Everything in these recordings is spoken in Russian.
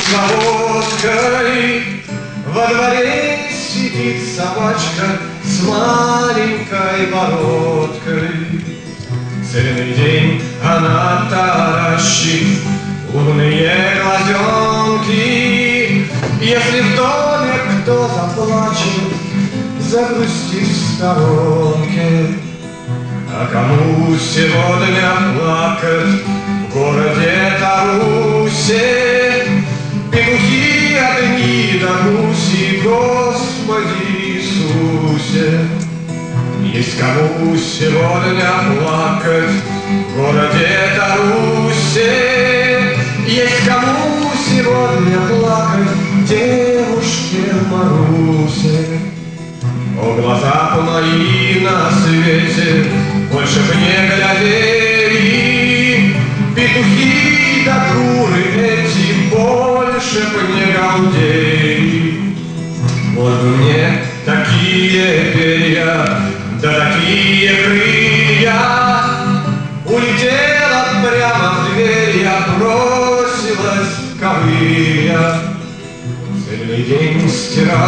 с водкой. Во дворе сидит собачка с маленькой бородкой. Целый день она таращит умные глазенки. Если в доме кто заплачет, загрустит в сторонке. А кому сегодня плакать в городе Тарусе? Петухи одни до гуси, Господи Иисусе. Есть кому сегодня плакать в городе Тарусе? Есть кому сегодня плакать девушке Марусе? О, глаза мои на свете больше б не глядели, петухи да куры эти больше б не галдели. Вот бы мне такие перья, да такие крылья, улетела прямо в дверь, я бросилась ковыля. Целый день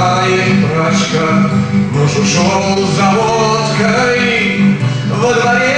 стирает прачка, муж ушел за водкой. Во дворе